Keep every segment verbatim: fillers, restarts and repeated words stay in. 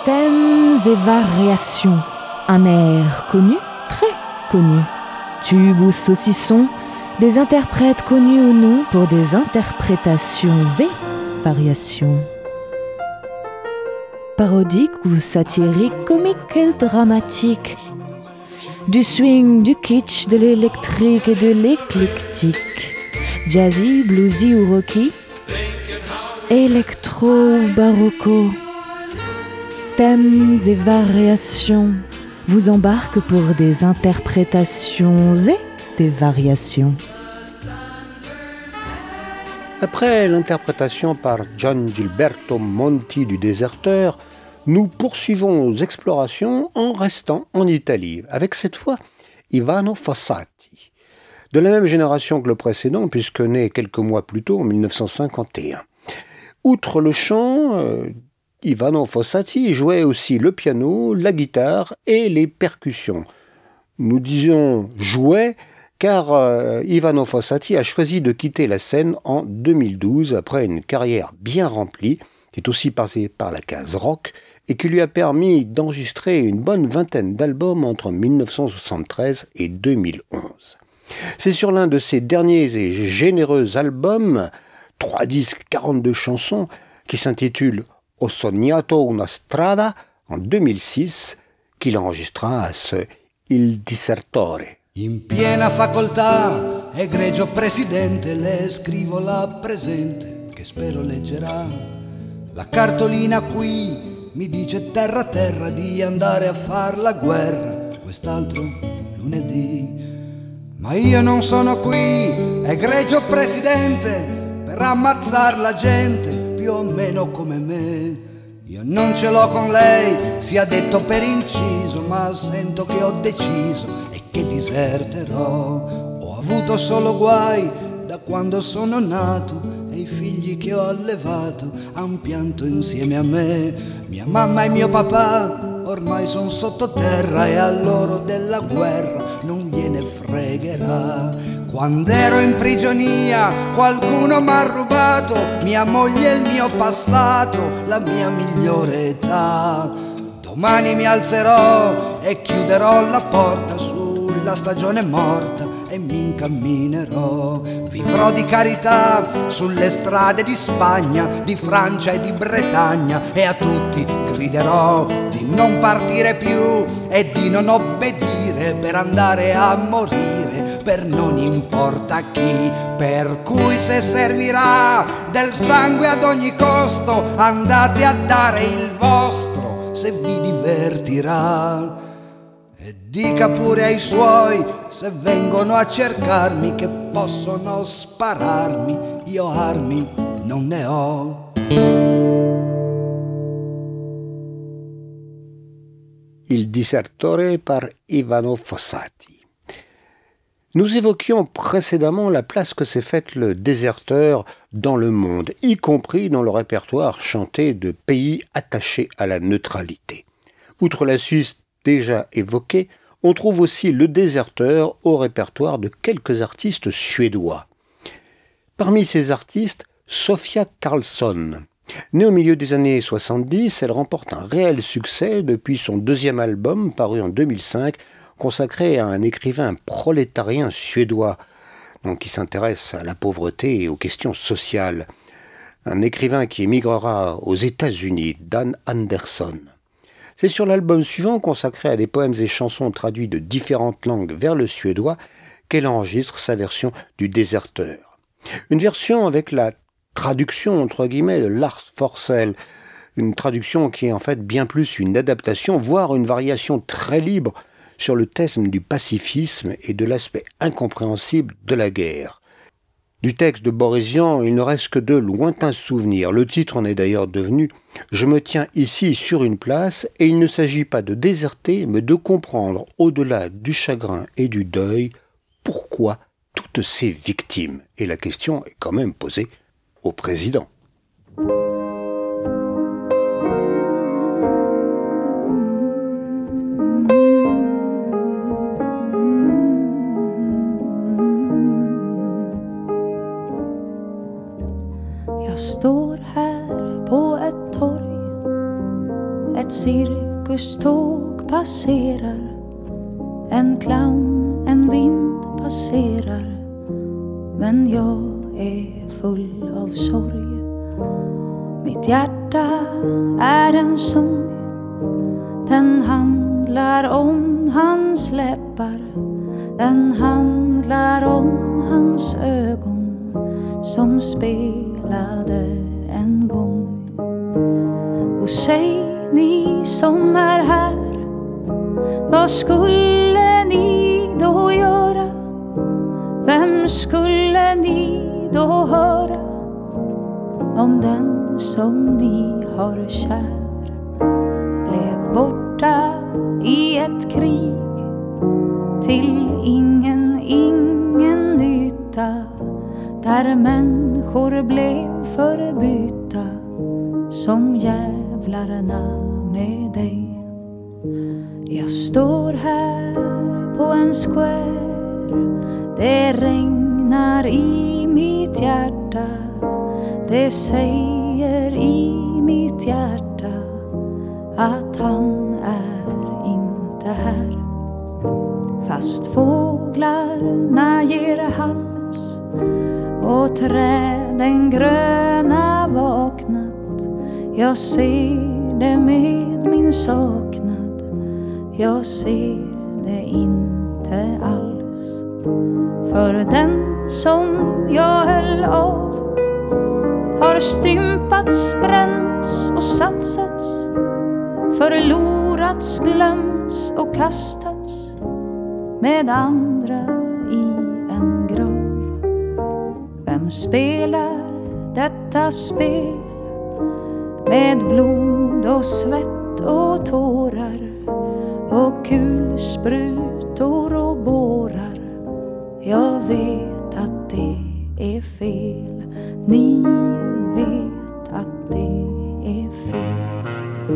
Thèmes et variations. Un air connu, très connu. Tube ou saucisson, des interprètes connus ou non pour des interprétations et variations. Parodique ou satirique, comique et dramatique. Du swing, du kitsch, de l'électrique et de l'éclectique. Jazzy, bluesy ou rocky. Électro ou barocco. Thèmes et variations vous embarquent pour des interprétations et des variations. Après l'interprétation par Gian Gilberto Monti du Déserteur, nous poursuivons nos explorations en restant en Italie, avec cette fois Ivano Fossati, de la même génération que le précédent, puisque né quelques mois plus tôt, en dix-neuf cent cinquante et un. Outre le chant, euh, Ivano Fossati jouait aussi le piano, la guitare et les percussions. Nous disions « jouait » car euh, Ivano Fossati a choisi de quitter la scène en deux mille douze après une carrière bien remplie, qui est aussi passée par la case rock et qui lui a permis d'enregistrer une bonne vingtaine d'albums entre dix-neuf cent soixante-treize et deux mille onze. C'est sur l'un de ses derniers et généreux albums, trois disques, quarante-deux chansons, qui s'intitule Ho sognato una strada en deux mille six, qu'il enregistra à ce Il Disertore. In piena facoltà, egregio presidente, le scrivo la presente, che spero leggerà. La cartolina qui mi dice terra terra di andare a far la guerra quest'altro lunedì. Ma io non sono qui, egregio presidente, per ammazzar la gente più o meno come me. Io non ce l'ho con lei, sia detto per inciso, ma sento che ho deciso e che diserterò. Ho avuto solo guai da quando sono nato e i figli che ho allevato han pianto insieme a me. Mia mamma e mio papà ormai son sottoterra e a loro della guerra non gliene fregherà. Quando ero in prigionia qualcuno m'ha rubato mia moglie e il mio passato, la mia migliore età. Domani mi alzerò e chiuderò la porta sulla stagione morta e mi incamminerò. Vivrò di carità sulle strade di Spagna, di Francia e di Bretagna e a tutti griderò di non partire più e di non obbedire per andare a morire per non importa chi. Per cui se servirà del sangue ad ogni costo andate a dare il vostro se vi divertirà. E dica pure ai suoi se vengono a cercarmi che possono spararmi, io armi non ne ho. Il Disertore par Ivano Fossati. Nous évoquions précédemment la place que s'est faite le déserteur dans le monde, y compris dans le répertoire chanté de pays attachés à la neutralité. Outre la Suisse déjà évoquée, on trouve aussi le déserteur au répertoire de quelques artistes suédois. Parmi ces artistes, Sofia Karlsson. Née au milieu des années soixante-dix, elle remporte un réel succès depuis son deuxième album, paru en deux mille cinq, consacré à un écrivain prolétarien suédois, donc qui s'intéresse à la pauvreté et aux questions sociales. Un écrivain qui émigrera aux États-Unis, Dan Anderson. C'est sur l'album suivant, consacré à des poèmes et chansons traduits de différentes langues vers le suédois, qu'elle enregistre sa version du Déserteur. Une version avec la traduction, entre guillemets, de Lars Forssell, une traduction qui est en fait bien plus une adaptation, voire une variation très libre sur le thème du pacifisme et de l'aspect incompréhensible de la guerre. Du texte de Boris Vian, il ne reste que de lointains souvenirs. Le titre en est d'ailleurs devenu « Je me tiens ici sur une place » et il ne s'agit pas de déserter, mais de comprendre, au-delà du chagrin et du deuil, pourquoi toutes ces victimes. Et la question est quand même posée au président. Jag står här på ett torg Ett cirkuståg passerar, en clown, en vind passerar, men jag är full av sorg. Mitt hjärta är en sång, den handlar om hans läppar, den handlar om hans ögon som spelade en gång. Och säg ni som är här, vad skulle ni då göra? Vem skulle ni då höra om den som ni har kär blev borta i ett krig till ingen, ingen nytta, där människor blev förbytta som jävlarna med dig. Jag står här på en square, det regnar i mitt hjärta, det säger i mitt hjärta att han är inte här. Fast fåglarna ger hals och träden gröna vaknat, jag ser det med min saknad, jag ser det inte alls. För den som jag höll av har stympats, bränts och satsats, förlorats, glömts och kastats med andra i en grav. Vem spelar detta spel med blod och svett och tårar och kulsprutor och bårar? Jag vet att det är fel, ni vet att det är fel.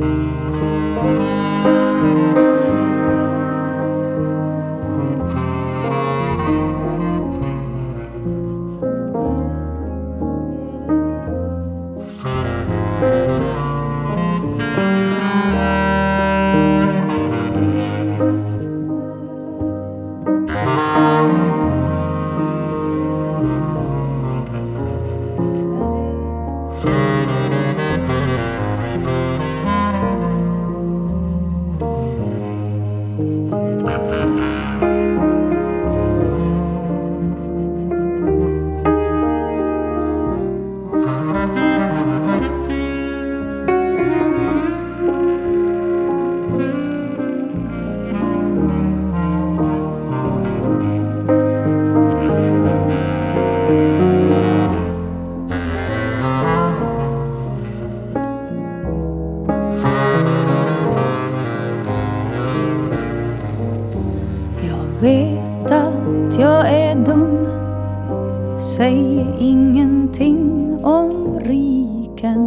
Vet att jag är dum, säg ingenting om riken,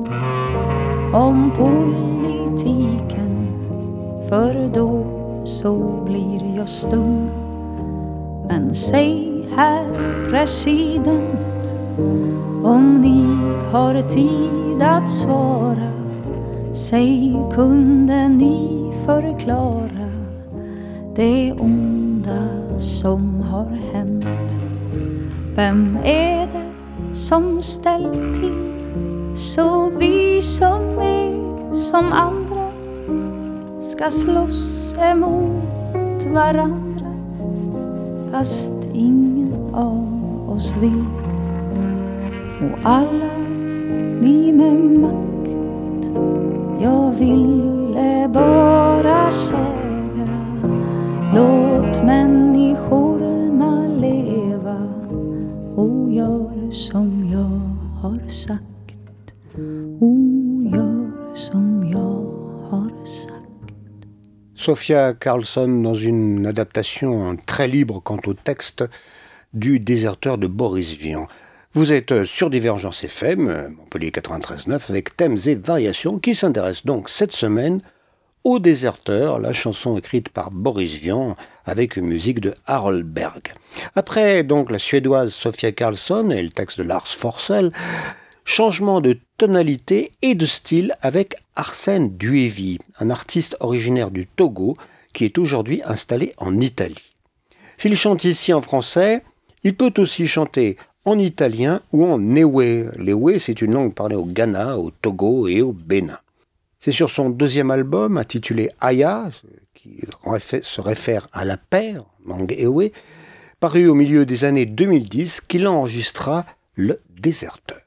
om politiken, för då så blir jag stum. Men säg herr president, om ni har tid att svara, säg kunde ni förklara det onda som har hänt. Vem är det som ställt till så vi som är som andra ska slåss emot varandra, fast ingen av oss vill? Och alla ni med makt, jag ville bara säga, låt människorna leva och gör som jag har sagt. Och gör som jag har sagt. Sofia Carlsson dans une adaptation très libre quant au texte du Déserteur de Boris Vian. Vous êtes sur Divergence F M, Montpellier quatre-vingt-treize neuf, avec Thèmes et Variations, qui s'intéresse donc cette semaine au Déserteur, la chanson écrite par Boris Vian avec une musique de Harold Berg. Après donc la suédoise Sofia Carlsson et le texte de Lars Forssell, changement de tonalité et de style avec Arsène Duévi, un artiste originaire du Togo qui est aujourd'hui installé en Italie. S'il chante ici en français, il peut aussi chanter en italien ou en Ewe. L'Ewe, c'est une langue parlée au Ghana, au Togo et au Bénin. C'est sur son deuxième album, intitulé Aya, qui se réfère à la paire, langue Ewe, paru au milieu des années deux mille dix, qu'il enregistra Le Déserteur.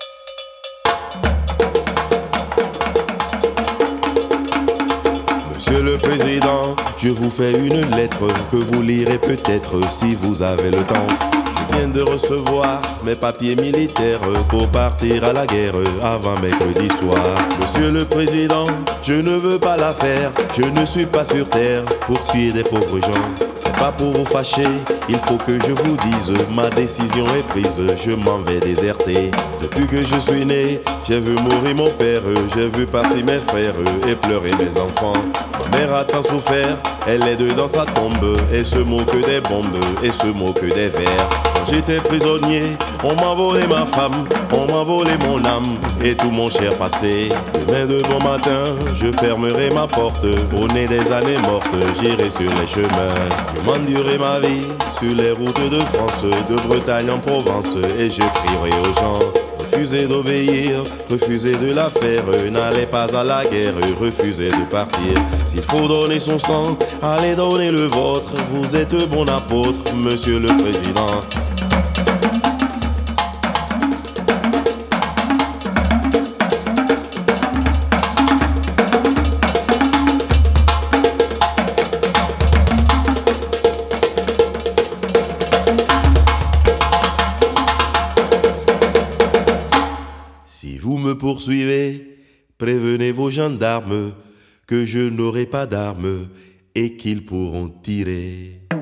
Monsieur le Président, je vous fais une lettre que vous lirez peut-être si vous avez le temps. Je viens de recevoir mes papiers militaires pour partir à la guerre avant mercredi soir. Monsieur le Président, je ne veux pas la faire, je ne suis pas sur terre pour tuer des pauvres gens. C'est pas pour vous fâcher, il faut que je vous dise, ma décision est prise, je m'en vais déserter. Depuis que je suis né, j'ai vu mourir mon père, j'ai vu partir mes frères et pleurer mes enfants. Ma mère a tant souffert, elle est dans sa tombe et se moque des bombes et se moque des vers. Quand j'étais prisonnier, on m'a volé ma femme, on m'a volé mon âme et tout mon cher passé. Demain de bon matin, je fermerai ma porte, au nez des années mortes, j'irai sur les chemins. Je m'endurerai ma vie sur les routes de France, de Bretagne en Provence et je crierai aux gens. Refusez d'obéir, refusez de la faire, n'allez pas à la guerre, refusez de partir. S'il faut donner son sang, allez donner le vôtre, vous êtes bon apôtre, monsieur le Président. Si vous me poursuivez, prévenez vos gendarmes que je n'aurai pas d'armes et qu'ils pourront tirer.